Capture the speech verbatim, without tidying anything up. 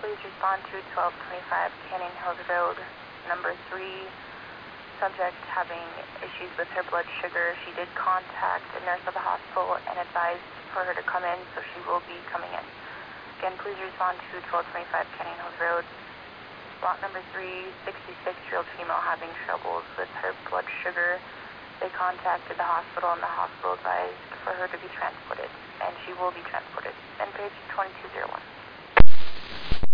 please respond to twelve twenty-five Canyon Hills Road, number three. Subject having issues with her blood sugar. She did contact a nurse at the hospital and advised for her to come in, so she will be coming in. Again, please respond to twelve twenty-five Canyon Hills Road. Lot number three, sixty-six-year-old female having troubles with her blood sugar. They contacted the hospital, and the hospital advised for her to be transported, and she will be transported. And page twenty-two oh one.